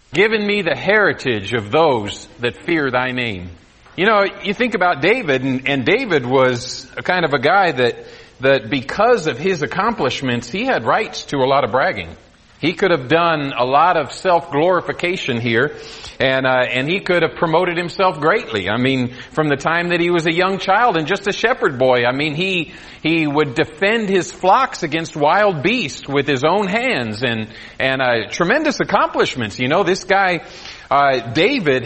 given me the heritage of those that fear thy name. You know, you think about David, and David was a kind of a guy that because of his accomplishments, he had rights to a lot of bragging. He could have done a lot of self-glorification here, and he could have promoted himself greatly. I mean, from the time that he was a young child and just a shepherd boy, I mean, he would defend his flocks against wild beasts with his own hands, and tremendous accomplishments. You know, this guy, David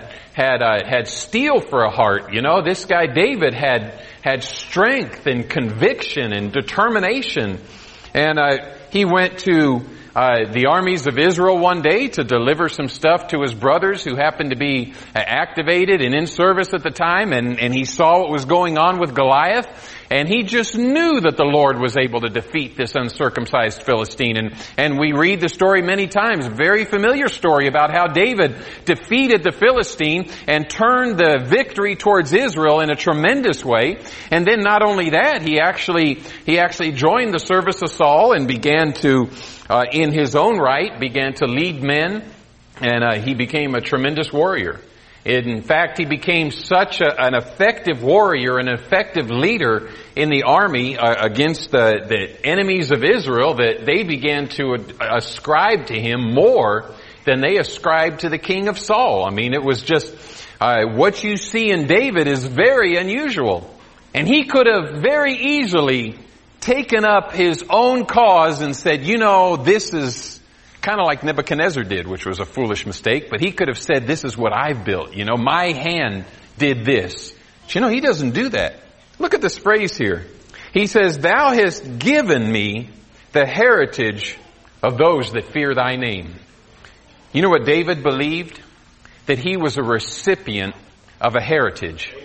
had steel for a heart. You know, this guy David had strength and conviction and determination, and he went to the armies of Israel one day to deliver some stuff to his brothers who happened to be activated and in service at the time, and he saw what was going on with Goliath, and he just knew that the Lord was able to defeat this uncircumcised Philistine. And we read the story many times, very familiar story about how David defeated the Philistine and turned the victory towards Israel in a tremendous way. And then not only that, he actually joined the service of Saul and began to in his own right, began to lead men, and he became a tremendous warrior. In fact, he became such an effective warrior, an effective leader in the army against the enemies of Israel, that they began to ascribe to him more than they ascribed to the king of Saul. I mean, it was just what you see in David is very unusual. And he could have very easily taken up his own cause and said, you know, this is kind of like Nebuchadnezzar did, which was a foolish mistake, but he could have said, this is what I've built. You know, my hand did this. But you know, he doesn't do that. Look at this phrase here. He says, thou hast given me the heritage of those that fear thy name. You know what David believed? That he was a recipient of a heritage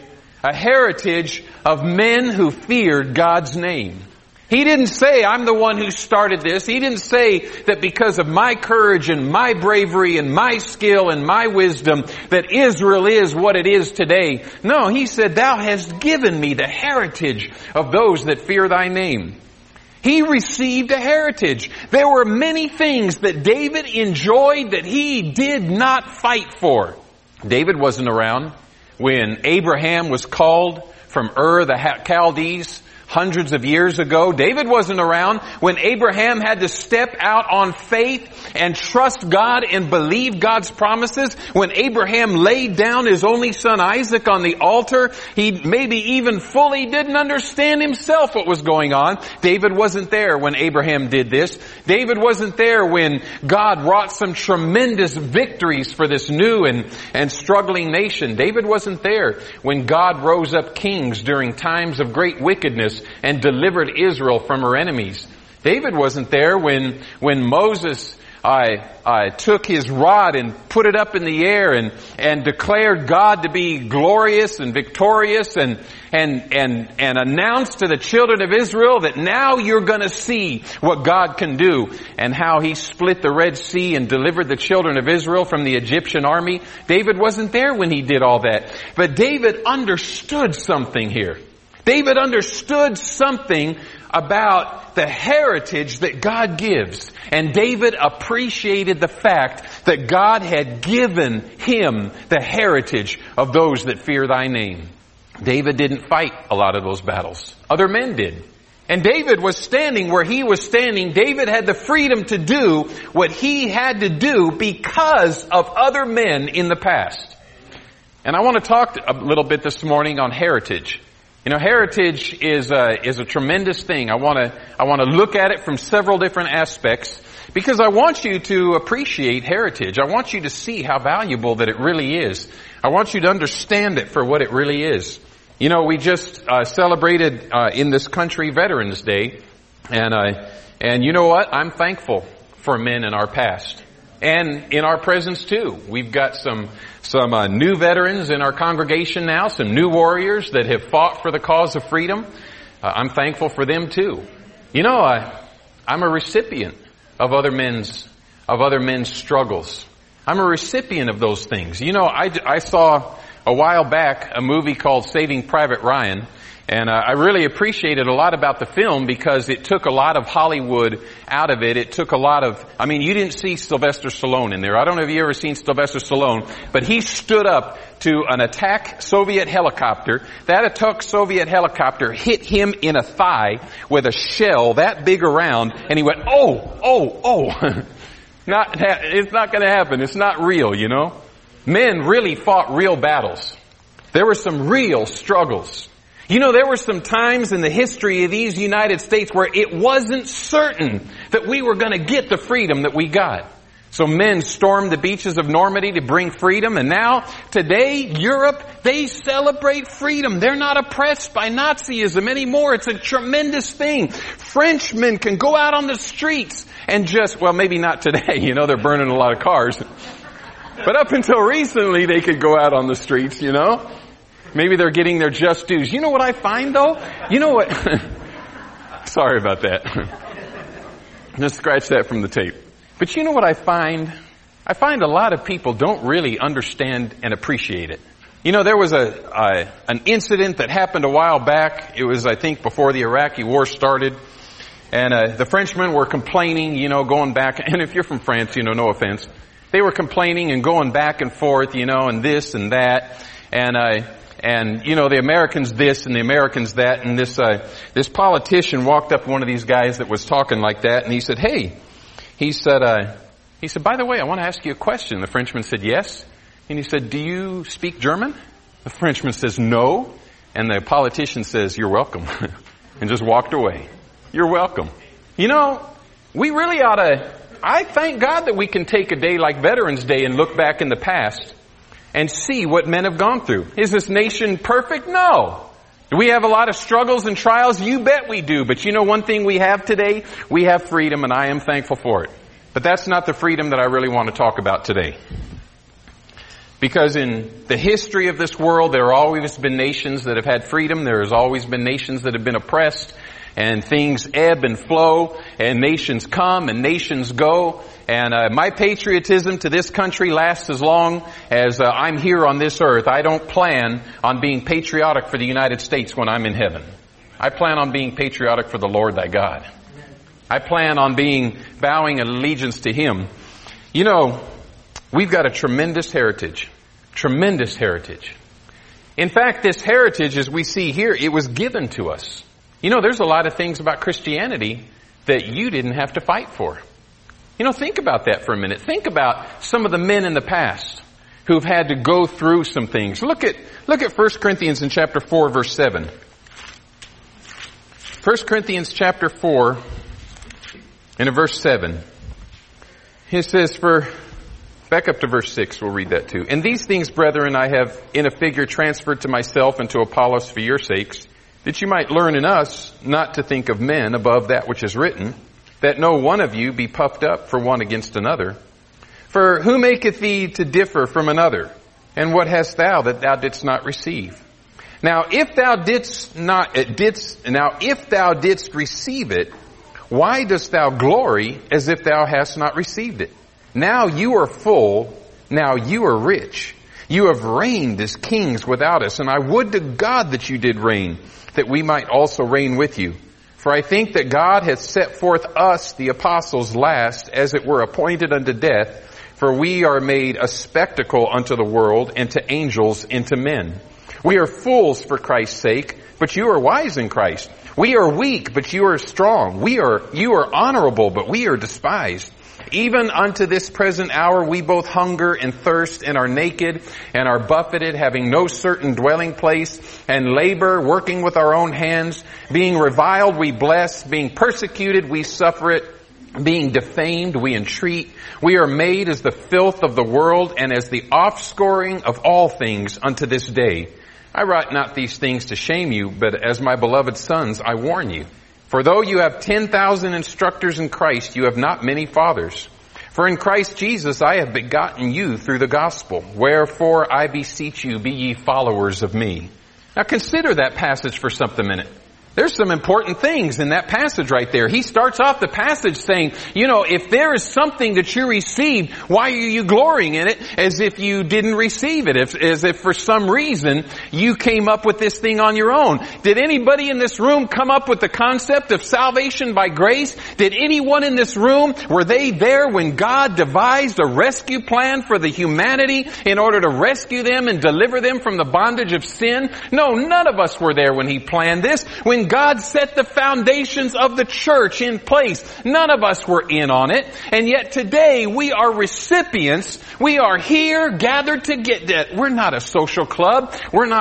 of men who feared God's name. He didn't say, I'm the one who started this. He didn't say that because of my courage and my bravery and my skill and my wisdom that Israel is what it is today. No, he said, thou hast given me the heritage of those that fear thy name. He received a heritage. There were many things that David enjoyed that he did not fight for. David wasn't around when Abraham was called from Ur the Chaldees hundreds of years ago. David wasn't around when Abraham had to step out on faith and trust God and believe God's promises. When Abraham laid down his only son Isaac on the altar, he maybe even fully didn't understand himself what was going on. David wasn't there when Abraham did this. David wasn't there when God wrought some tremendous victories for this new and struggling nation. David wasn't there when God rose up kings during times of great wickedness and delivered Israel from her enemies. David wasn't there when Moses took his rod and put it up in the air and declared God to be glorious and victorious and announced to the children of Israel that now you're going to see what God can do, and how he split the Red Sea and delivered the children of Israel from the Egyptian army. David wasn't there when he did all that. But David understood something here. David understood something about the heritage that God gives. And David appreciated the fact that God had given him the heritage of those that fear thy name. David didn't fight a lot of those battles. Other men did. And David was standing where he was standing. David had the freedom to do what he had to do because of other men in the past. And I want to talk a little bit this morning on heritage. You know, heritage is a tremendous thing. I want to look at it from several different aspects because I want you to appreciate heritage. I want you to see how valuable that it really is. I want you to understand it for what it really is. You know, we just celebrated in this country Veterans Day, and you know what? I'm thankful for men in our past and in our presence too. We've got some new veterans in our congregation now, some new warriors that have fought for the cause of freedom. I'm thankful for them too. You know, I'm a recipient of other men's struggles. I'm a recipient of those things. You know, I saw a while back a movie called Saving Private Ryan, And I really appreciated a lot about the film because it took a lot of Hollywood out of it. It took a lot of, you didn't see Sylvester Stallone in there. I don't know if you ever seen Sylvester Stallone, but he stood up to an attack Soviet helicopter. That attack Soviet helicopter hit him in a thigh with a shell that big around, and he went, oh. It's not going to happen. It's not real, you know. Men really fought real battles. There were some real struggles. You know, there were some times in the history of these United States where it wasn't certain that we were going to get the freedom that we got. So men stormed the beaches of Normandy to bring freedom, and now, today, Europe, they celebrate freedom. They're not oppressed by Nazism anymore. It's a tremendous thing. Frenchmen can go out on the streets and maybe not today, you know, they're burning a lot of cars. But up until recently, they could go out on the streets, you know. Maybe they're getting their just dues. You know what I find, though? You know what? Sorry about that. Just scratch that from the tape. But you know what I find? I find a lot of people don't really understand and appreciate it. You know, there was an incident that happened a while back. It was, I think, before the Iraqi war started. And the Frenchmen were complaining, you know, going back. And if you're from France, you know, no offense. They were complaining and going back and forth, you know, and this and that. And you know, the Americans this and the Americans that. And this politician walked up to one of these guys that was talking like that, and he said, hey, he said, by the way, I want to ask you a question. The Frenchman said, yes. And he said, do you speak German? The Frenchman says, no. And the politician says, you're welcome. And just walked away. You're welcome. You know, we really I thank God that we can take a day like Veterans Day and look back in the past and see what men have gone through. Is this nation perfect? No. Do we have a lot of struggles and trials? You bet we do. But you know one thing we have today? We have freedom, and I am thankful for it. But that's not the freedom that I really want to talk about today. Because in the history of this world, there have always been nations that have had freedom. There has always been nations that have been oppressed. And things ebb and flow, and nations come and nations go. And my patriotism to this country lasts as long as I'm here on this earth. I don't plan on being patriotic for the United States when I'm in heaven. I plan on being patriotic for the Lord thy God. I plan on bowing allegiance to Him. You know, we've got a tremendous heritage. Tremendous heritage. In fact, this heritage, as we see here, it was given to us. You know, there's a lot of things about Christianity that you didn't have to fight for. You know, think about that for a minute. Think about some of the men in the past who've had to go through some things. Look at 1 Corinthians in chapter 4, verse 7. 1 Corinthians chapter 4 and in verse 7. It says, back up to verse 6, we'll read that too. And these things, brethren, I have in a figure transferred to myself and to Apollos for your sakes, that you might learn in us not to think of men above that which is written, that no one of you be puffed up for one against another. For who maketh thee to differ from another? And what hast thou that thou didst not receive? Now if thou didst receive it, why dost thou glory as if thou hast not received it? Now you are full, now you are rich. You have reigned as kings without us, and I would to God that you did reign, that we might also reign with you. For I think that God hath set forth us, the apostles, last, as it were appointed unto death, for we are made a spectacle unto the world, and to angels, and to men. We are fools for Christ's sake, but you are wise in Christ. We are weak, but you are strong. You are honorable, but we are despised. Even unto this present hour we both hunger and thirst and are naked and are buffeted, having no certain dwelling place, and labor, working with our own hands. Being reviled we bless, being persecuted we suffer it, being defamed we entreat. We are made as the filth of the world and as the offscouring of all things unto this day. I write not these things to shame you, but as my beloved sons I warn you. For though you have 10,000 instructors in Christ, you have not many fathers. For in Christ Jesus I have begotten you through the gospel. Wherefore I beseech you, be ye followers of me. Now consider that passage for something a minute. There's some important things in that passage right there. He starts off the passage saying, if there is something that you received, why are you glorying in it as if you didn't receive it? As if for some reason you came up with this thing on your own. Did anybody in this room come up with the concept of salvation by grace? Did anyone in this room, were they there when God devised a rescue plan for the humanity in order to rescue them and deliver them from the bondage of sin? No, none of us were there when He planned this. When God set the foundations of the church in place, none of us were in on it. And yet today we are recipients. We are here gathered to get that. We're not a social club.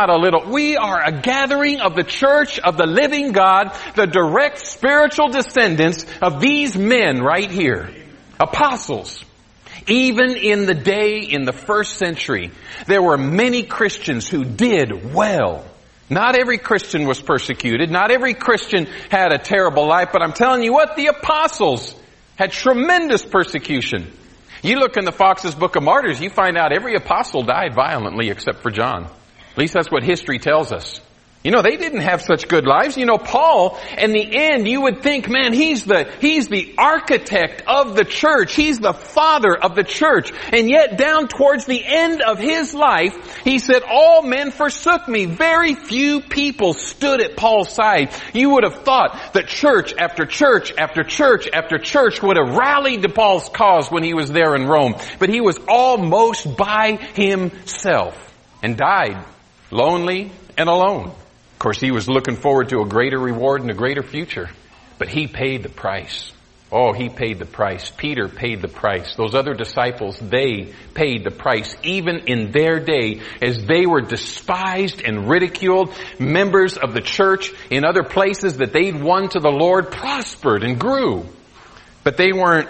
We are a gathering of the church of the living God, the direct spiritual descendants of these men right here. Apostles. Even in the day, in the first century, there were many Christians who did well. Not every Christian was persecuted. Not every Christian had a terrible life. But I'm telling you what, the apostles had tremendous persecution. You look in the Fox's Book of Martyrs, you find out every apostle died violently except for John. At least that's what history tells us. They didn't have such good lives. Paul, in the end, you would think, man, he's the architect of the church. He's the father of the church. And yet, down towards the end of his life, he said, all men forsook me. Very few people stood at Paul's side. You would have thought that church after church after church after church would have rallied to Paul's cause when he was there in Rome. But he was almost by himself and died lonely and alone. Of course, he was looking forward to a greater reward and a greater future. But he paid the price. Oh, he paid the price. Peter paid the price. Those other disciples, they paid the price. Even in their day, as they were despised and ridiculed, members of the church in other places that they'd won to the Lord prospered and grew. But they weren't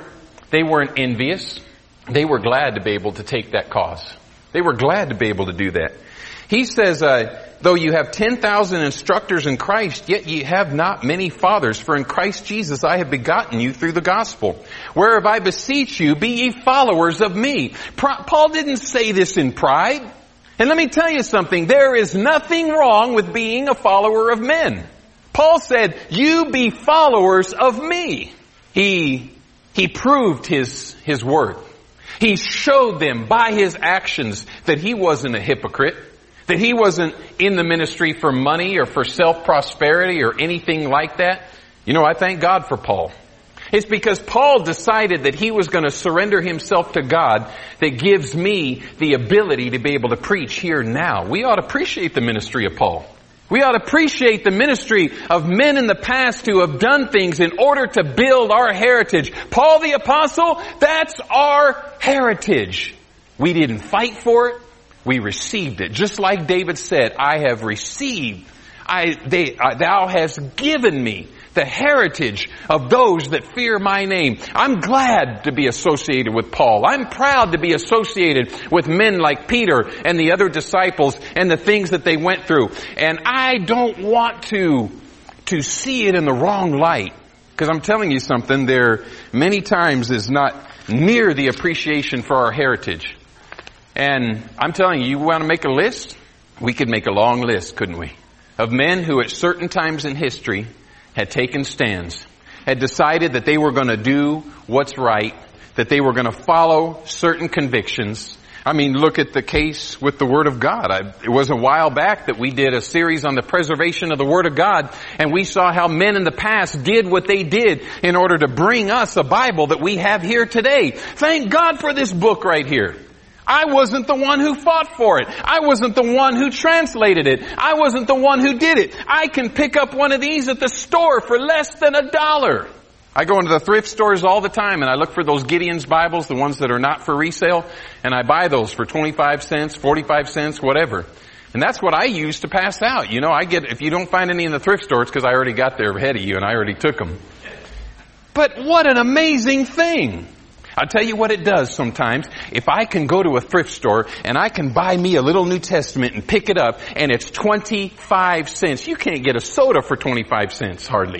envious. They were glad to be able to take that cause. They were glad to be able to do that. He says, though you have 10,000 instructors in Christ, yet ye have not many fathers. For in Christ Jesus I have begotten you through the gospel. Whereof I beseech you, be ye followers of me. Paul didn't say this in pride. And let me tell you something. There is nothing wrong with being a follower of men. Paul said, you be followers of me. He proved his worth. He showed them by his actions that he wasn't a hypocrite. That he wasn't in the ministry for money or for self-prosperity or anything like that. I thank God for Paul. It's because Paul decided that he was going to surrender himself to God that gives me the ability to be able to preach here now. We ought to appreciate the ministry of Paul. We ought to appreciate the ministry of men in the past who have done things in order to build our heritage. Paul the Apostle, that's our heritage. We didn't fight for it. We received it. Just like David said, I have received, thou hast given me the heritage of those that fear my name. I'm glad to be associated with Paul. I'm proud to be associated with men like Peter and the other disciples and the things that they went through. And I don't want to see it in the wrong light. Because I'm telling you something, there many times is not near the appreciation for our heritage. And I'm telling you, you want to make a list? We could make a long list, couldn't we? Of men who at certain times in history had taken stands, had decided that they were going to do what's right, that they were going to follow certain convictions. I mean, look at the case with the Word of God. It was a while back that we did a series on the preservation of the Word of God, and we saw how men in the past did what they did in order to bring us a Bible that we have here today. Thank God for this book right here. I wasn't the one who fought for it. I wasn't the one who translated it. I wasn't the one who did it. I can pick up one of these at the store for less than $1. I go into the thrift stores all the time and I look for those Gideon's Bibles, the ones that are not for resale, and I buy those for 25 cents, 45 cents, whatever. And that's what I use to pass out. If you don't find any in the thrift store, it's because I already got there ahead of you and I already took them. But what an amazing thing. I'll tell you what it does sometimes. If I can go to a thrift store and I can buy me a little New Testament and pick it up and it's 25 cents. You can't get a soda for 25 cents hardly.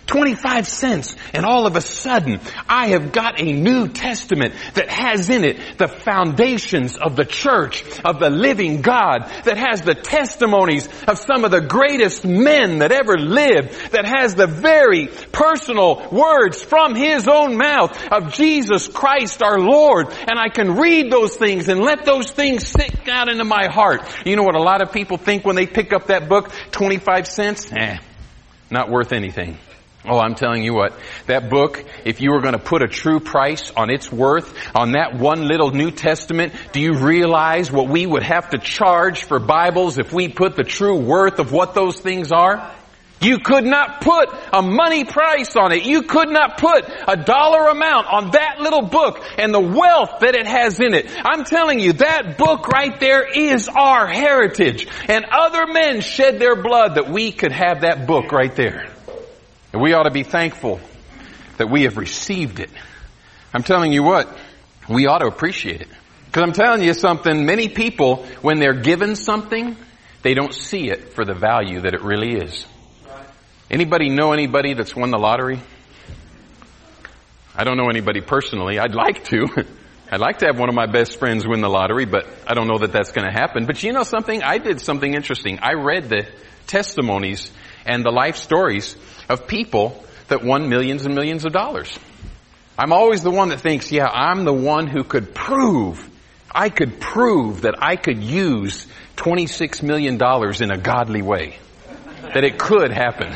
25 cents, and all of a sudden, I have got a New Testament that has in it the foundations of the church, of the living God, that has the testimonies of some of the greatest men that ever lived, that has the very personal words from His own mouth of Jesus Christ our Lord. And I can read those things and let those things sink down into my heart. You know what a lot of people think when they pick up that book? 25 cents? Not worth anything. Oh, I'm telling you what, that book, if you were going to put a true price on its worth, on that one little New Testament, do you realize what we would have to charge for Bibles if we put the true worth of what those things are? You could not put a money price on it. You could not put a dollar amount on that little book and the wealth that it has in it. I'm telling you, that book right there is our heritage. And other men shed their blood that we could have that book right there. And we ought to be thankful that we have received it. I'm telling you what, we ought to appreciate it. Because I'm telling you something, many people, when they're given something, they don't see it for the value that it really is. Anybody know anybody that's won the lottery? I don't know anybody personally. I'd like to. I'd like to have one of my best friends win the lottery, but I don't know that that's going to happen. But you know something? I did something interesting. I read the testimonies and the life stories of people that won millions and millions of dollars. I'm always the one that thinks, yeah, I'm the one who could prove, I could prove that I could use $26 million in a godly way. That it could happen.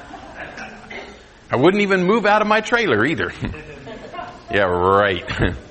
I wouldn't even move out of my trailer either. Yeah, right.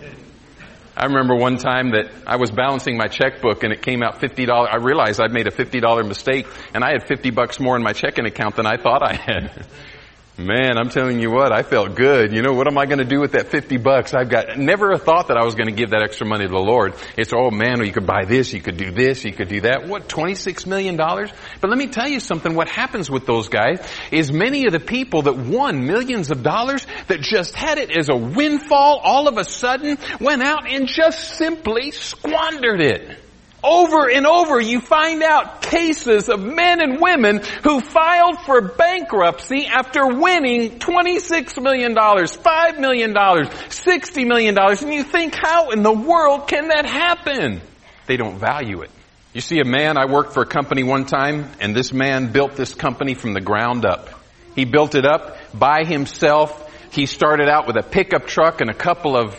I remember one time that I was balancing my checkbook and it came out $50. I realized I'd made a $50 mistake and I had $50 more in my checking account than I thought I had. Man, I'm telling you what, I felt good. You know, what am I going to do with that $50? I've got never a thought that I was going to give that extra money to the Lord. It's, oh man, you could buy this, you could do this, you could do that. What, $26 million? But let me tell you something, what happens with those guys is many of the people that won millions of dollars that just had it as a windfall all of a sudden went out and just simply squandered it. Over and over you find out cases of men and women who filed for bankruptcy after winning $26 million, $5 million, $60 million. And you think, how in the world can that happen? They don't value it. You see, a man, I worked for a company one time, and this man built this company from the ground up. He built it up by himself. He started out with a pickup truck and a couple of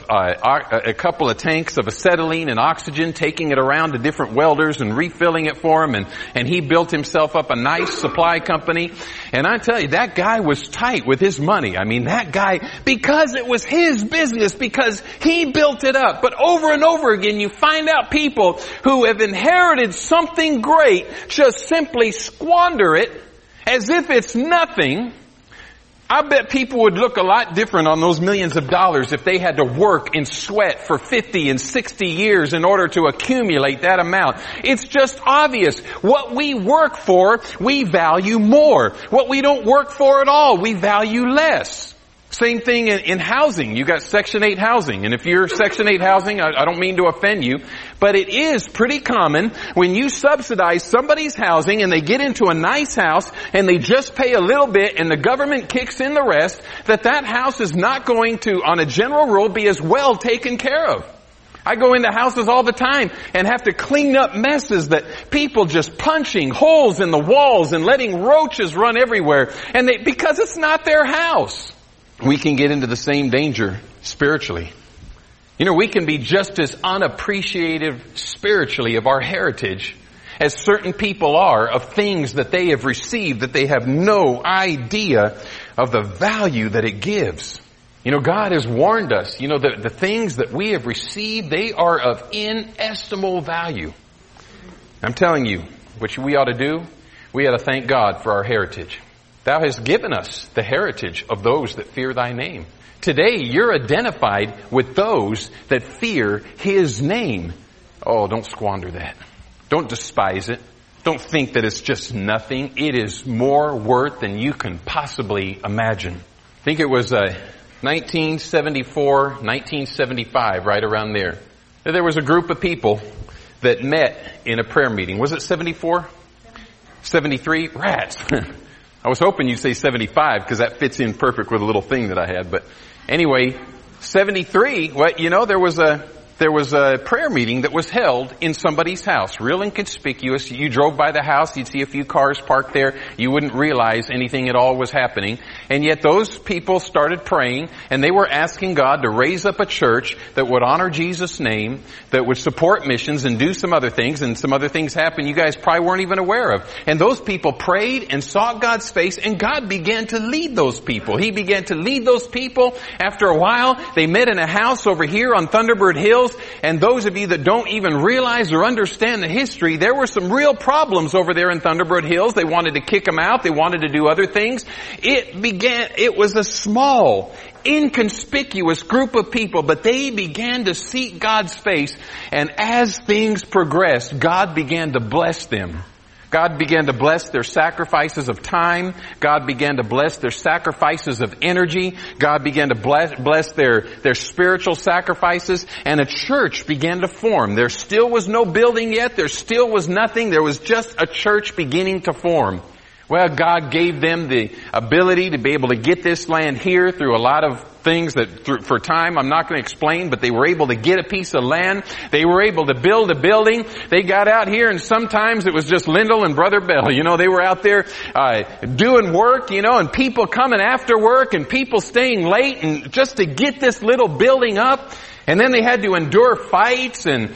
tanks of acetylene and oxygen, taking it around to different welders and refilling it for him. And he built himself up a nice supply company. And I tell you, that guy was tight with his money. I mean, that guy, because it was his business, because he built it up. But over and over again, you find out people who have inherited something great just simply squander it as if it's nothing. I bet people would look a lot different on those millions of dollars if they had to work and sweat for 50 and 60 years in order to accumulate that amount. It's just obvious. What we work for, we value more. What we don't work for at all, we value less. Same thing in housing. You got Section 8 housing. And if you're Section 8 housing, I don't mean to offend you, but it is pretty common when you subsidize somebody's housing and they get into a nice house and they just pay a little bit and the government kicks in the rest, that house is not going to, on a general rule, be as well taken care of. I go into houses all the time and have to clean up messes that people just punching holes in the walls and letting roaches run everywhere, and because it's not their house. We can get into the same danger spiritually. You know, we can be just as unappreciative spiritually of our heritage as certain people are of things that they have received that they have no idea of the value that it gives. You know, God has warned us, you know, the things that we have received, they are of inestimable value. I'm telling you, what we ought to do, we ought to thank God for our heritage. Thou hast given us the heritage of those that fear thy name. Today, you're identified with those that fear his name. Oh, don't squander that. Don't despise it. Don't think that it's just nothing. It is more worth than you can possibly imagine. I think it was 1974, 1975, right around there. There was a group of people that met in a prayer meeting. Was it 74? 73? Rats. I was hoping you'd say 75 because that fits in perfect with a little thing that I had. But anyway, 73, well, you know, there was a prayer meeting that was held in somebody's house, real inconspicuous. You drove by the house, you'd see a few cars parked there. You wouldn't realize anything at all was happening. And yet those people started praying, and they were asking God to raise up a church that would honor Jesus' name, that would support missions and do some other things, and some other things happened you guys probably weren't even aware of. And those people prayed and sought God's face, and God began to lead those people. He began to lead those people. After a while, they met in a house over here on Thunderbird Hills. And those of you that don't even realize or understand the history, there were some real problems over there in Thunderbird Hills. They wanted to kick them out. They wanted to do other things. It was a small, inconspicuous group of people, but they began to seek God's face. And as things progressed, God began to bless them. God began to bless their sacrifices of time. God began to bless their sacrifices of energy. God began to bless their spiritual sacrifices. And a church began to form. There still was no building yet. There still was nothing. There was just a church beginning to form. Well, God gave them the ability to be able to get this land here through a lot of things that for time I'm not going to explain, but they were able to get a piece of land. They were able to build a building. They got out here, and sometimes it was just Lyndall and Brother Bell. You know, they were out there doing work, you know, and people coming after work and people staying late and just to get this little building up. And then they had to endure fights and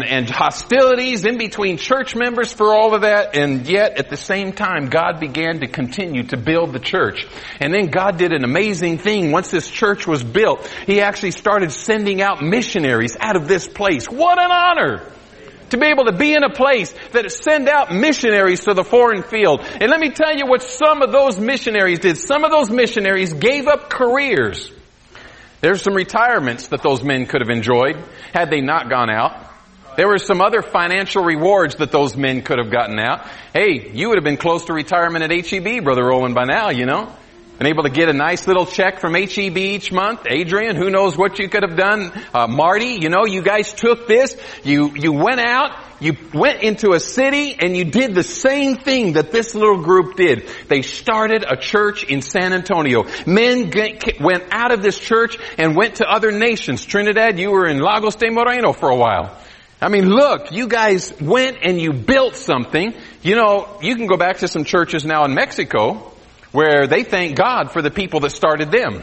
hostilities in between church members for all of that. And yet, at the same time, God began to continue to build the church. And then God did an amazing thing. Once this church was built, He actually started sending out missionaries out of this place. What an honor! To be able to be in a place that send out missionaries to the foreign field. And let me tell you what some of those missionaries did. Some of those missionaries gave up careers. There's some retirements that those men could have enjoyed had they not gone out. There were some other financial rewards that those men could have gotten out. Hey, you would have been close to retirement at HEB, Brother Roland, by now, you know. Been able to get a nice little check from HEB each month. Adrian, who knows what you could have done. Marty, you know, you guys took this. You went out. You went into a city and you did the same thing that this little group did. They started a church in San Antonio. Men went out of this church and went to other nations. Trinidad, you were in Lagos de Moreno for a while. I mean, look, you guys went and you built something. You know, you can go back to some churches now in Mexico where they thank God for the people that started them.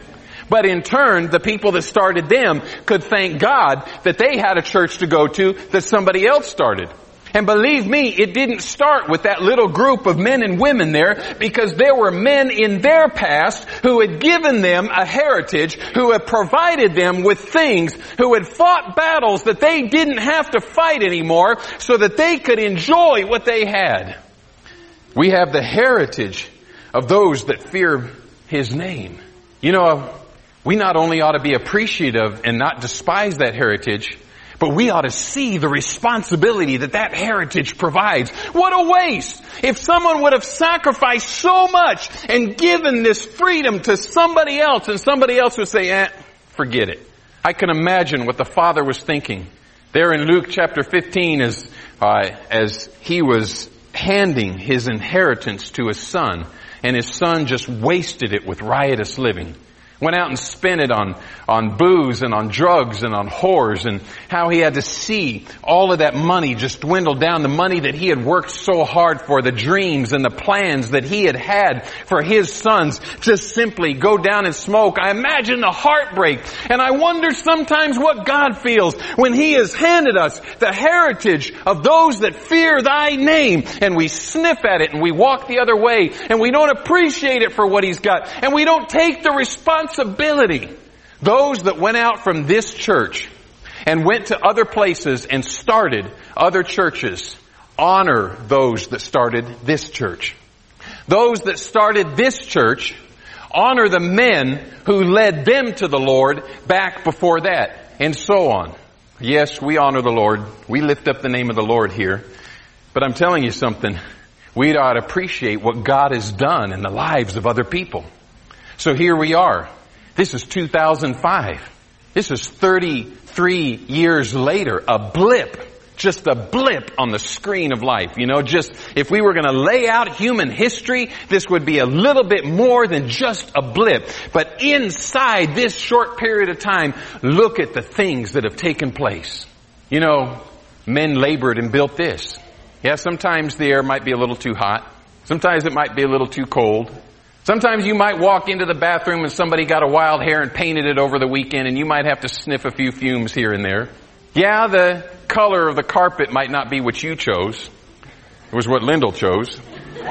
But in turn, the people that started them could thank God that they had a church to go to that somebody else started. And believe me, it didn't start with that little group of men and women there, because there were men in their past who had given them a heritage, who had provided them with things, who had fought battles that they didn't have to fight anymore so that they could enjoy what they had. We have the heritage of those that fear His name. You know, we not only ought to be appreciative and not despise that heritage, but we ought to see the responsibility that that heritage provides. What a waste! If someone would have sacrificed so much and given this freedom to somebody else, and somebody else would say, forget it. I can imagine what the Father was thinking. There in Luke chapter 15, as He was handing His inheritance to His son, and His son just wasted it with riotous living. Went out and spent it on booze and on drugs and on whores, and how he had to see all of that money just dwindle down. The money that he had worked so hard for, the dreams and the plans that he had for his sons, just simply go down in smoke. I imagine the heartbreak, and I wonder sometimes what God feels when He has handed us the heritage of those that fear Thy name, and we sniff at it and we walk the other way, and we don't appreciate it for what He's got, and we don't take the responsibility. Those that went out from this church and went to other places and started other churches, honor those that started this church. Those that started this church, honor the men who led them to the Lord back before that, and so on. Yes, we honor the Lord. We lift up the name of the Lord here. But I'm telling you something. We ought to appreciate what God has done in the lives of other people. So here we are. This is 2005. This is 33 years later. A blip just a blip on the screen of life. You know, just if we were going to lay out human history, this would be a little bit more than just a blip. But inside this short period of time, look at the things that have taken place. You know, men labored and built this. Yeah, sometimes the air might be a little too hot. Sometimes it might be a little too cold. Sometimes you might walk into the bathroom and somebody got a wild hair and painted it over the weekend, and you might have to sniff a few fumes here and there. Yeah, the color of the carpet might not be what you chose. It was what Lyndall chose.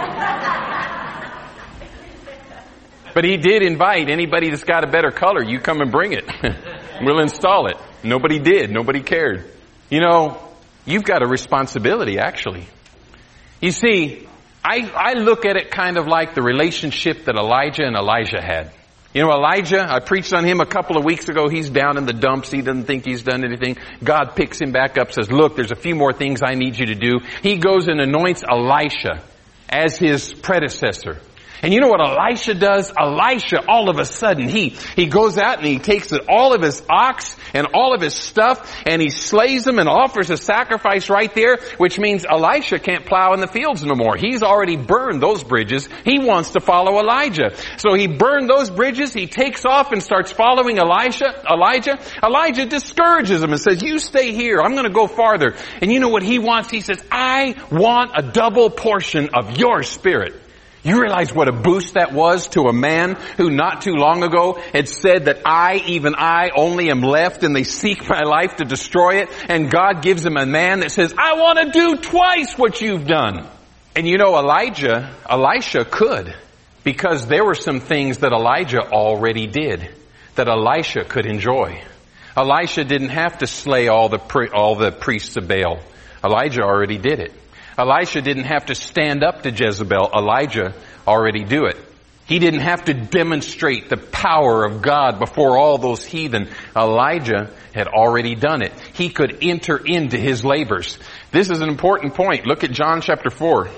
But he did invite anybody that's got a better color, you come and bring it. We'll install it. Nobody did. Nobody cared. You know, you've got a responsibility, actually. You see, I look at it kind of like the relationship that Elijah and Elisha had. You know, Elijah, I preached on him a couple of weeks ago. He's down in the dumps. He doesn't think he's done anything. God picks him back up, says, look, there's a few more things I need you to do. He goes and anoints Elisha as his predecessor. And you know what Elisha does? Elisha, all of a sudden, he goes out and he takes all of his ox and all of his stuff and he slays them and offers a sacrifice right there, which means Elisha can't plow in the fields no more. He's already burned those bridges. He wants to follow Elijah. So he burned those bridges. He takes off and starts following Elijah. Elijah discourages him and says, you stay here. I'm going to go farther. And you know what he wants? He says, I want a double portion of your spirit. You realize what a boost that was to a man who not too long ago had said that even I only am left and they seek my life to destroy it. And God gives him a man that says, I want to do twice what you've done. And you know, Elisha could, because there were some things that Elijah already did that Elisha could enjoy. Elisha didn't have to slay all the priests of Baal. Elijah already did it. Elisha didn't have to stand up to Jezebel. Elijah already do it. He didn't have to demonstrate the power of God before all those heathen. Elijah had already done it. He could enter into his labors. This is an important point. Look at John chapter 4.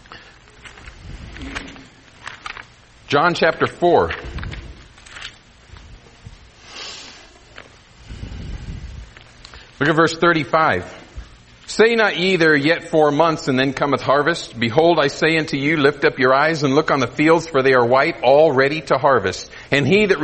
John chapter 4. Look at verse 35. Say not ye, there are yet 4 months, and then cometh harvest. Behold, I say unto you, lift up your eyes and look on the fields, for they are white, all ready to harvest. And he that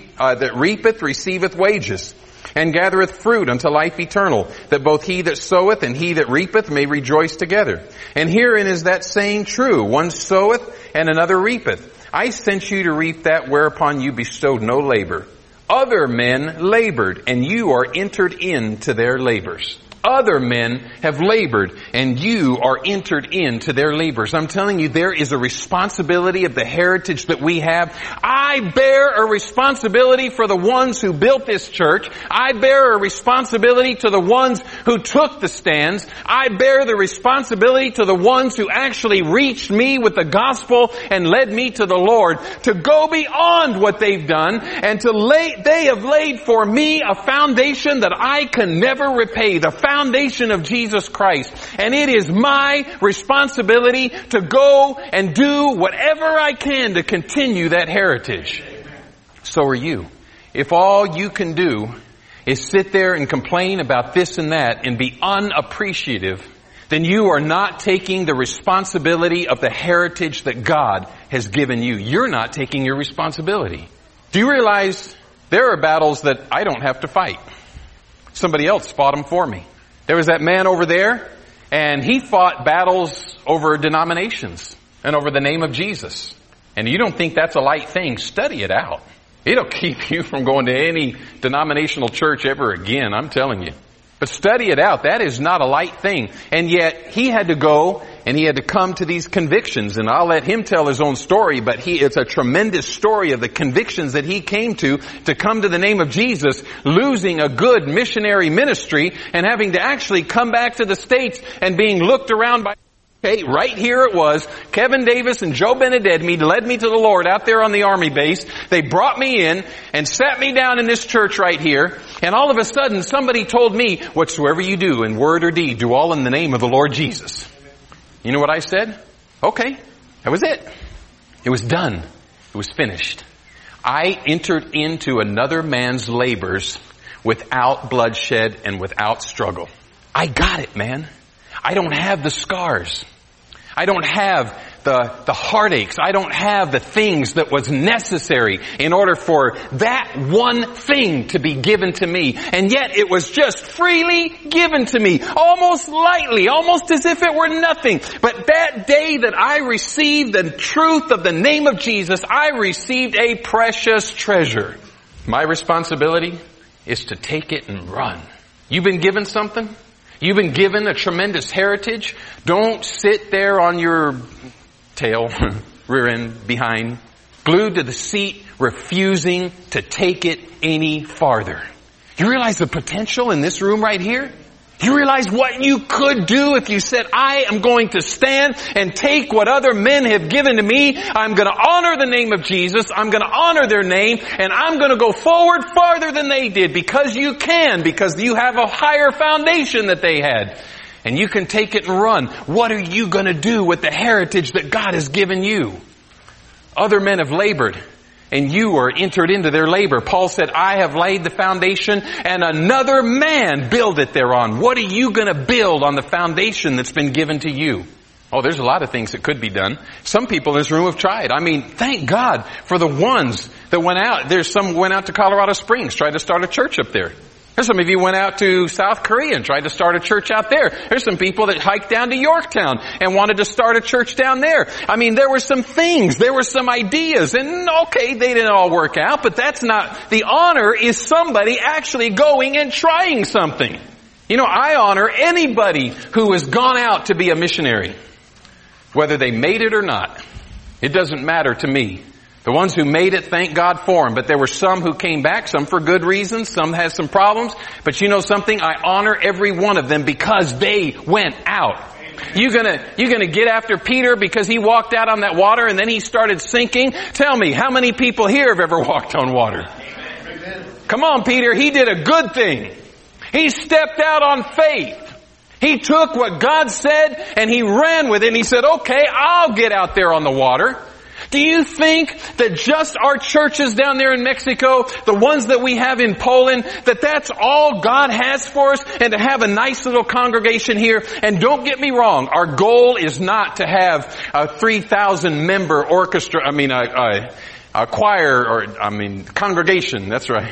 reapeth receiveth wages, and gathereth fruit unto life eternal, that both he that soweth and he that reapeth may rejoice together. And herein is that saying true, one soweth and another reapeth. I sent you to reap that whereupon you bestowed no labor. Other men labored, and you are entered into their labors. Other men have labored, and you are entered into their labors. I'm telling you, there is a responsibility of the heritage that we have. I bear a responsibility for the ones who built this church. I bear a responsibility to the ones who took the stands. I bear the responsibility to the ones who actually reached me with the gospel and led me to the Lord, to go beyond what they've done and they have laid for me a foundation that I can never repay. The foundation of Jesus Christ. And it is my responsibility to go and do whatever I can to continue that heritage. So are you. If all you can do is sit there and complain about this and that and be unappreciative, then you are not taking the responsibility of the heritage that God has given you. You're not taking your responsibility. Do you realize there are battles that I don't have to fight? Somebody else fought them for me. There was that man over there, and he fought battles over denominations and over the name of Jesus. And you don't think that's a light thing, study it out. It'll keep you from going to any denominational church ever again, I'm telling you. But study it out. That is not a light thing. And yet, he had to go and he had to come to these convictions. And I'll let him tell his own story, but it's a tremendous story of the convictions that he came to come to the name of Jesus, losing a good missionary ministry and having to actually come back to the States and being looked around by... Okay, right here it was. Kevin Davis and Joe Benededmi led me to the Lord out there on the army base. They brought me in and sat me down in this church right here. And all of a sudden somebody told me, whatsoever you do in word or deed, do all in the name of the Lord Jesus. You know what I said? Okay, that was it. It was done. It was finished. I entered into another man's labors without bloodshed and without struggle. I got it, man. I don't have the scars. I don't have the heartaches. I don't have the things that was necessary in order for that one thing to be given to me. And yet it was just freely given to me, almost lightly, almost as if it were nothing. But that day that I received the truth of the name of Jesus, I received a precious treasure. My responsibility is to take it and run. You've been given something? You've been given a tremendous heritage. Don't sit there on your tail, rear end, behind, glued to the seat, refusing to take it any farther. You realize the potential in this room right here? You realize what you could do if you said, I am going to stand and take what other men have given to me. I'm going to honor the name of Jesus. I'm going to honor their name. And I'm going to go forward farther than they did, because you can, because you have a higher foundation that they had. And you can take it and run. What are you going to do with the heritage that God has given you? Other men have labored, and you are entered into their labor. Paul said, I have laid the foundation and another man buildeth thereon. What are you going to build on the foundation that's been given to you? Oh, there's a lot of things that could be done. Some people in this room have tried. I mean, thank God for the ones that went out. There's some went out to Colorado Springs, tried to start a church up there. There's some of you went out to South Korea and tried to start a church out there. There's some people that hiked down to Yorktown and wanted to start a church down there. I mean, there were some things, there were some ideas, and okay, they didn't all work out, but that's not, the honor is somebody actually going and trying something. You know, I honor anybody who has gone out to be a missionary, whether they made it or not. It doesn't matter to me. The ones who made it, thank God for them. But there were some who came back, some for good reasons, some had some problems. But you know something? I honor every one of them because they went out. You gonna get after Peter because he walked out on that water and then he started sinking? Tell me, how many people here have ever walked on water? Come on, Peter, he did a good thing. He stepped out on faith. He took what God said and he ran with it, and he said, okay, I'll get out there on the water. Do you think that just our churches down there in Mexico, the ones that we have in Poland, that that's all God has for us, and to have a nice little congregation here? And don't get me wrong, our goal is not to have a 3,000 member orchestra, a choir, or congregation, that's right.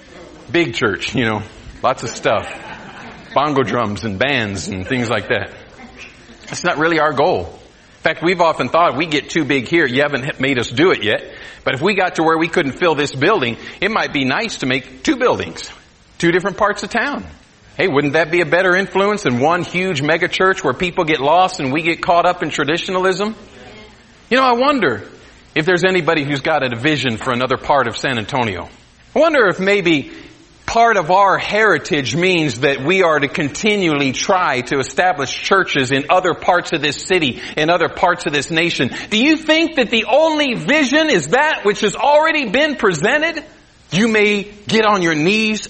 Big church, you know, lots of stuff. Bongo drums and bands and things like that. That's not really our goal. In fact, we've often thought we get too big here. You haven't made us do it yet. But if we got to where we couldn't fill this building, it might be nice to make 2 buildings, 2 different parts of town. Hey, wouldn't that be a better influence than one huge mega church where people get lost and we get caught up in traditionalism? You know, I wonder if there's anybody who's got a vision for another part of San Antonio. I wonder if maybe part of our heritage means that we are to continually try to establish churches in other parts of this city, in other parts of this nation. Do you think that the only vision is that which has already been presented? You may get on your knees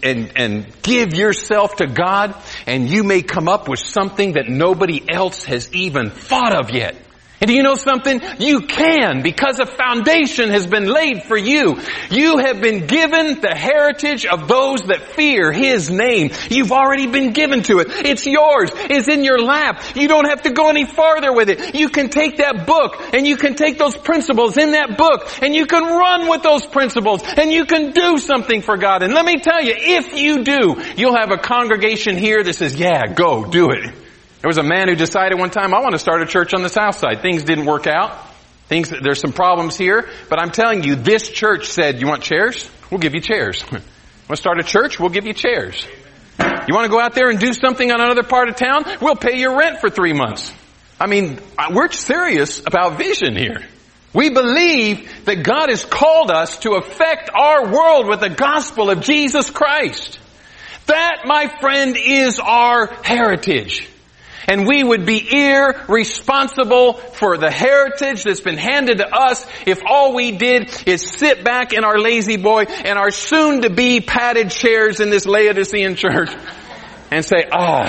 and give yourself to God, and you may come up with something that nobody else has even thought of yet. And do you know something? You can, because a foundation has been laid for you. You have been given the heritage of those that fear His name. You've already been given to it. It's yours. It's in your lap. You don't have to go any farther with it. You can take that book and you can take those principles in that book and you can run with those principles and you can do something for God. And let me tell you, if you do, you'll have a congregation here that says, yeah, go, do it. There was a man who decided one time, I want to start a church on the south side. Things didn't work out. There's some problems here. But I'm telling you, this church said, you want chairs? We'll give you chairs. Want to start a church? We'll give you chairs. You want to go out there and do something on another part of town? We'll pay your rent for 3 months. I mean, we're serious about vision here. We believe that God has called us to affect our world with the gospel of Jesus Christ. That, my friend, is our heritage. And we would be irresponsible for the heritage that's been handed to us if all we did is sit back in our lazy boy and our soon-to-be padded chairs in this Laodicean church and say,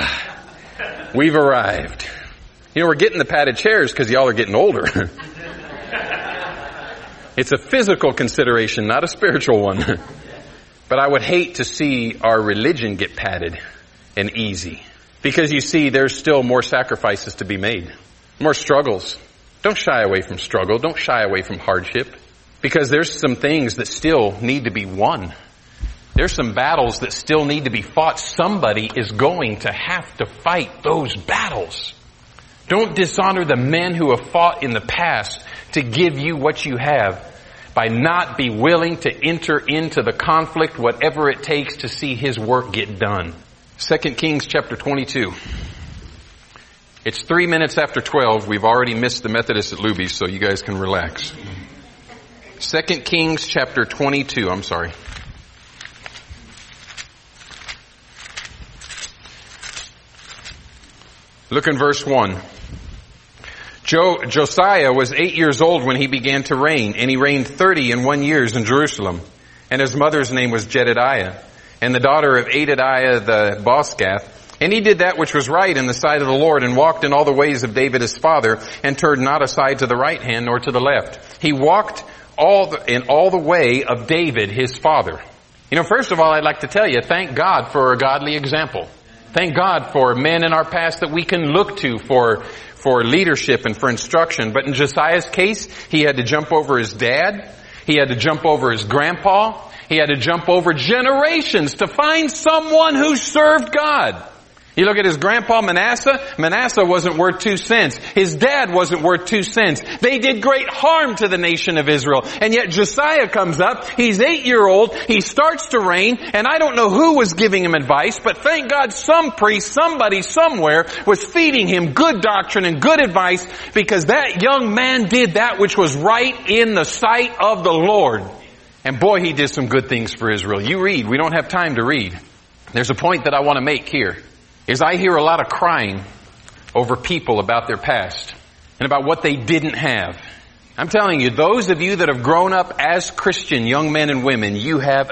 we've arrived. You know, we're getting the padded chairs because y'all are getting older. It's a physical consideration, not a spiritual one. But I would hate to see our religion get padded and easy. Because you see, there's still more sacrifices to be made. More struggles. Don't shy away from struggle. Don't shy away from hardship. Because there's some things that still need to be won. There's some battles that still need to be fought. Somebody is going to have to fight those battles. Don't dishonor the men who have fought in the past to give you what you have by not be willing to enter into the conflict, whatever it takes to see His work get done. 2 Kings chapter 22. It's 3 minutes after 12. We've already missed the Methodist at Luby's, so you guys can relax. 2 Kings chapter 22. I'm sorry. Look in verse 1. Josiah was 8 years old when he began to reign, and he reigned 31 years in Jerusalem. And his mother's name was Jedidiah, and the daughter of Adadiah the Boscath. And he did that which was right in the sight of the Lord, and walked in all the ways of David his father, and turned not aside to the right hand nor to the left. He walked in all the way of David his father. You know, first of all, I'd like to tell you, thank God for a godly example. Thank God for men in our past that we can look to for leadership and for instruction. But in Josiah's case, he had to jump over his dad. He had to jump over his grandpa. He had to jump over generations to find someone who served God. You look at his grandpa Manasseh. Manasseh wasn't worth 2 cents. His dad wasn't worth 2 cents. They did great harm to the nation of Israel. And yet Josiah comes up. He's 8-year-old. He starts to reign. And I don't know who was giving him advice, but thank God some priest, somebody, somewhere was feeding him good doctrine and good advice, because that young man did that which was right in the sight of the Lord. And boy, he did some good things for Israel. You read. We don't have time to read. There's a point that I want to make here. Is I hear a lot of crying over people about their past and about what they didn't have. I'm telling you, those of you that have grown up as Christian young men and women, you have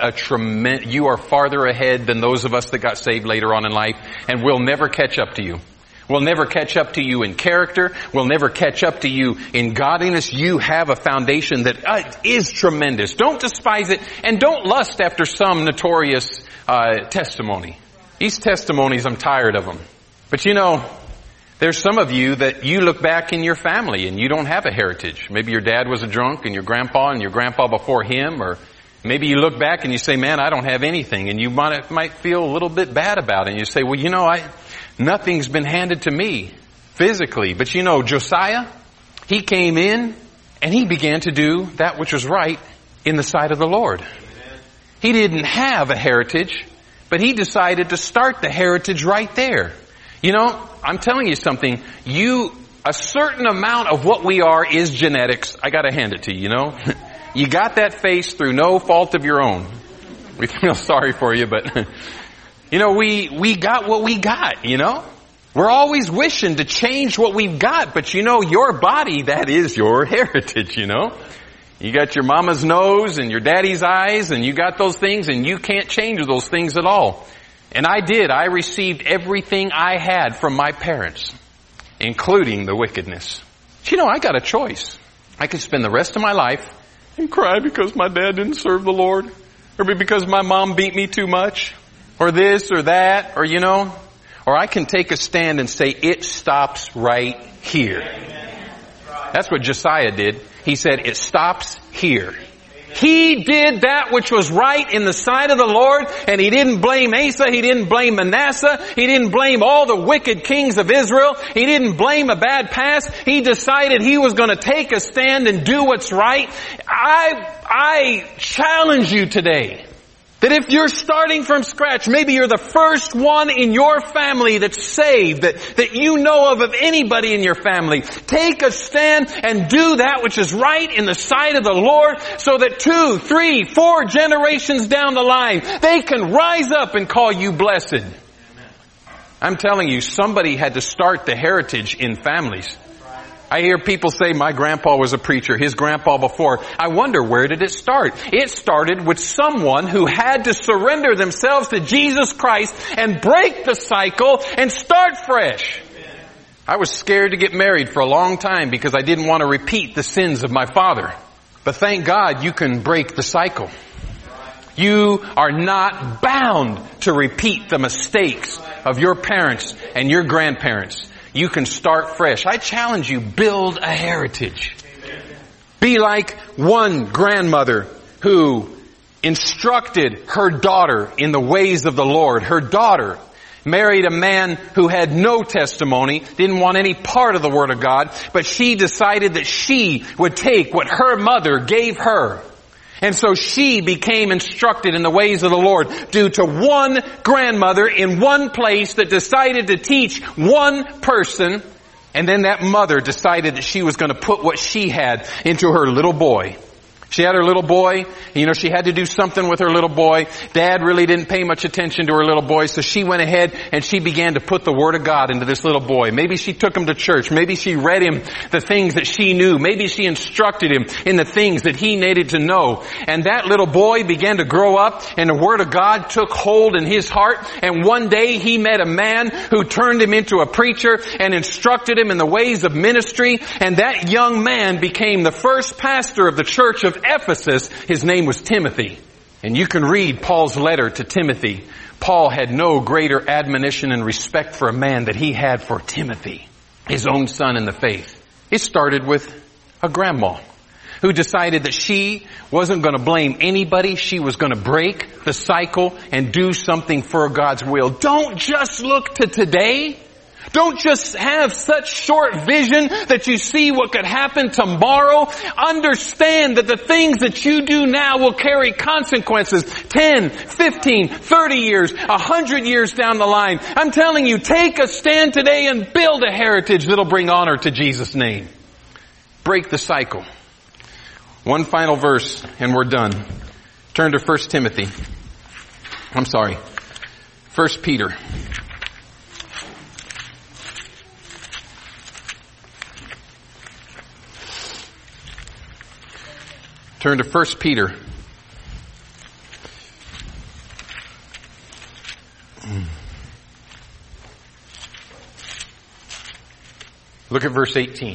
you are farther ahead than those of us that got saved later on in life, and we'll never catch up to you. We'll never catch up to you in character. We'll never catch up to you in godliness. You have a foundation that is tremendous. Don't despise it, and don't lust after some notorious testimony. These testimonies, I'm tired of them. But you know, there's some of you that you look back in your family and you don't have a heritage. Maybe your dad was a drunk and your grandpa before him, or maybe you look back and you say, man, I don't have anything, and you might feel a little bit bad about it. And you say, well, you know, nothing's been handed to me physically. But you know, Josiah, he came in and he began to do that which was right in the sight of the Lord. He didn't have a heritage, but he decided to start the heritage right there. You know, I'm telling you something. A certain amount of what we are is genetics. I gotta hand it to you, you know. You got that face through no fault of your own. We feel sorry for you, but, you know, we got what we got, you know. We're always wishing to change what we've got, but you know, your body, that is your heritage, you know. You got your mama's nose and your daddy's eyes, and you got those things, and you can't change those things at all. And I did. I received everything I had from my parents, including the wickedness. But you know, I got a choice. I could spend the rest of my life and cry because my dad didn't serve the Lord, or because my mom beat me too much, or this or that, or you know, or I can take a stand and say, it stops right here. That's what Josiah did. He said, it stops here. He did that which was right in the sight of the Lord, and he didn't blame Asa, he didn't blame Manasseh, he didn't blame all the wicked kings of Israel, he didn't blame a bad past. He decided he was going to take a stand and do what's right. I challenge you today that if you're starting from scratch, maybe you're the first one in your family that's saved, that you know of anybody in your family, take a stand and do that which is right in the sight of the Lord, so that 2, 3, 4 generations down the line, they can rise up and call you blessed. I'm telling you, somebody had to start the heritage in families. I hear people say, my grandpa was a preacher, his grandpa before. I wonder, where did it start? It started with someone who had to surrender themselves to Jesus Christ and break the cycle and start fresh. I was scared to get married for a long time because I didn't want to repeat the sins of my father. But thank God you can break the cycle. You are not bound to repeat the mistakes of your parents and your grandparents. You can start fresh. I challenge you, build a heritage. Be like one grandmother who instructed her daughter in the ways of the Lord. Her daughter married a man who had no testimony, didn't want any part of the Word of God, but she decided that she would take what her mother gave her. And so she became instructed in the ways of the Lord due to one grandmother in one place that decided to teach one person. And then that mother decided that she was going to put what she had into her little boy. She had her little boy. She had to do something with her little boy. Dad really didn't pay much attention to her little boy, so she went ahead and she began to put the Word of God into this little boy. Maybe she took him to church. Maybe she read him the things that she knew. Maybe she instructed him in the things that he needed to know. And that little boy began to grow up, and the Word of God took hold in his heart. And one day he met a man who turned him into a preacher and instructed him in the ways of ministry. And that young man became the first pastor of the church of Ephesus. His name was Timothy. And you can read Paul's letter to Timothy. Paul had no greater admonition and respect for a man that he had for Timothy, his own son in the faith. It started with a grandma who decided that she wasn't going to blame anybody. She was going to break the cycle and do something for God's will. Don't just look to today. Don't just have such short vision that you see what could happen tomorrow. Understand that the things that you do now will carry consequences 10, 15, 30 years, 100 years down the line. I'm telling you, take a stand today and build a heritage that'll bring honor to Jesus' name. Break the cycle. One final verse and we're done. Turn to 1 Peter. Turn to 1 Peter. Look at verse 18.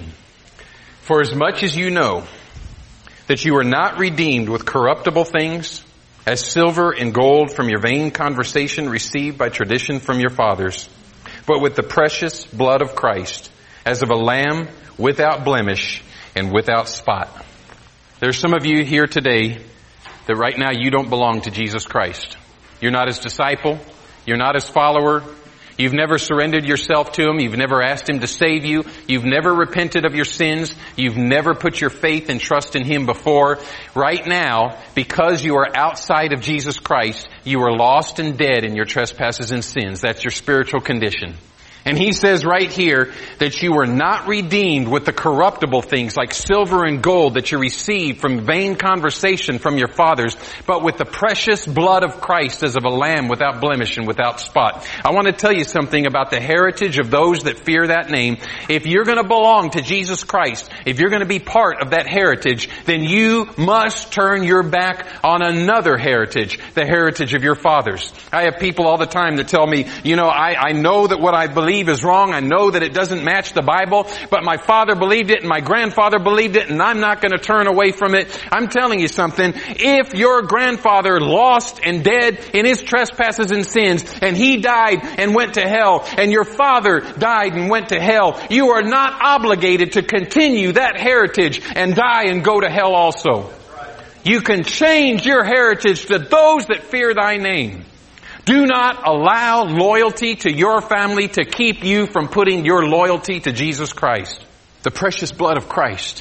For as much as you know that you are not redeemed with corruptible things, as silver and gold from your vain conversation received by tradition from your fathers, but with the precious blood of Christ, as of a lamb without blemish and without spot. There's some of you here today that right now you don't belong to Jesus Christ. You're not His disciple. You're not His follower. You've never surrendered yourself to Him. You've never asked Him to save you. You've never repented of your sins. You've never put your faith and trust in Him before. Right now, because you are outside of Jesus Christ, you are lost and dead in your trespasses and sins. That's your spiritual condition. And he says right here that you were not redeemed with the corruptible things like silver and gold that you received from vain conversation from your fathers, but with the precious blood of Christ as of a lamb without blemish and without spot. I want to tell you something about the heritage of those that fear that name. If you're going to belong to Jesus Christ, if you're going to be part of that heritage, then you must turn your back on another heritage, the heritage of your fathers. I have people all the time that tell me, I know that what I believe is wrong. I know that it doesn't match the Bible, but my father believed it and my grandfather believed it and I'm not going to turn away from it. I'm telling you something. If your grandfather lost and dead in his trespasses and sins and he died and went to hell and your father died and went to hell, you are not obligated to continue that heritage and die and go to hell also. You can change your heritage to those that fear thy name. Do not allow loyalty to your family to keep you from putting your loyalty to Jesus Christ. The precious blood of Christ,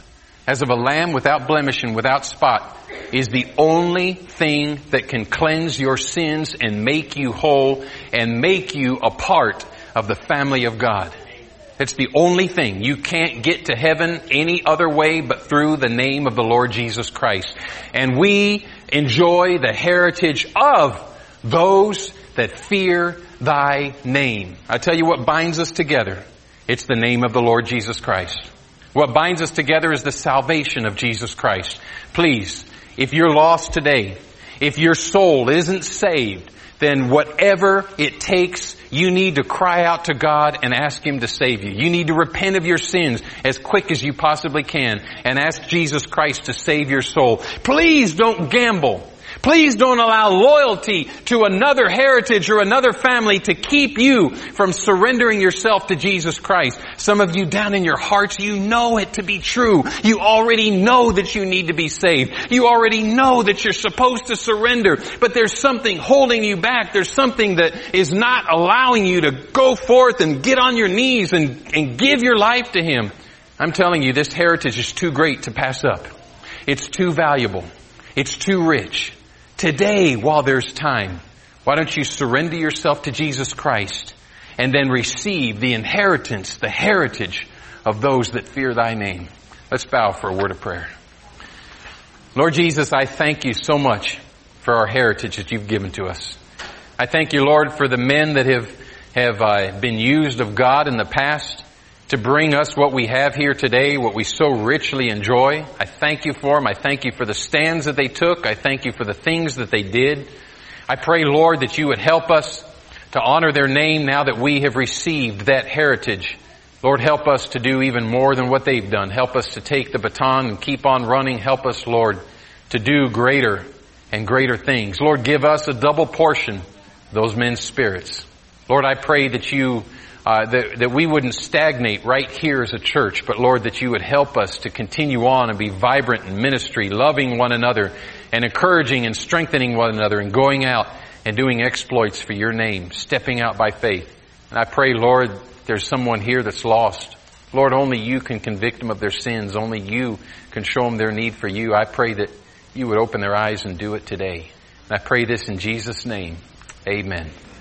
as of a lamb without blemish and without spot, is the only thing that can cleanse your sins and make you whole and make you a part of the family of God. It's the only thing. You can't get to heaven any other way but through the name of the Lord Jesus Christ. And we enjoy the heritage of those that fear thy name. I tell you what binds us together. It's the name of the Lord Jesus Christ. What binds us together is the salvation of Jesus Christ. Please, if you're lost today, if your soul isn't saved, then whatever it takes, you need to cry out to God and ask Him to save you. You need to repent of your sins as quick as you possibly can and ask Jesus Christ to save your soul. Please don't gamble. Please don't allow loyalty to another heritage or another family to keep you from surrendering yourself to Jesus Christ. Some of you down in your hearts, you know it to be true. You already know that you need to be saved. You already know that you're supposed to surrender, but there's something holding you back. There's something that is not allowing you to go forth and get on your knees and give your life to Him. I'm telling you, this heritage is too great to pass up. It's too valuable. It's too rich. Today, while there's time, why don't you surrender yourself to Jesus Christ and then receive the inheritance, the heritage of those that fear Thy name? Let's bow for a word of prayer. Lord Jesus, I thank You so much for our heritage that You've given to us. I thank You, Lord, for the men that have been used of God in the past to bring us what we have here today, what we so richly enjoy. I thank You for them. I thank You for the stands that they took. I thank You for the things that they did. I pray, Lord, that You would help us to honor their name now that we have received that heritage. Lord, help us to do even more than what they've done. Help us to take the baton and keep on running. Help us, Lord, to do greater and greater things. Lord, give us a double portion of those men's spirits. Lord, I pray that You that we wouldn't stagnate right here as a church, but Lord, that You would help us to continue on and be vibrant in ministry, loving one another and encouraging and strengthening one another and going out and doing exploits for Your name, stepping out by faith. And I pray, Lord, there's someone here that's lost. Lord, only You can convict them of their sins. Only You can show them their need for You. I pray that You would open their eyes and do it today. And I pray this in Jesus' name. Amen.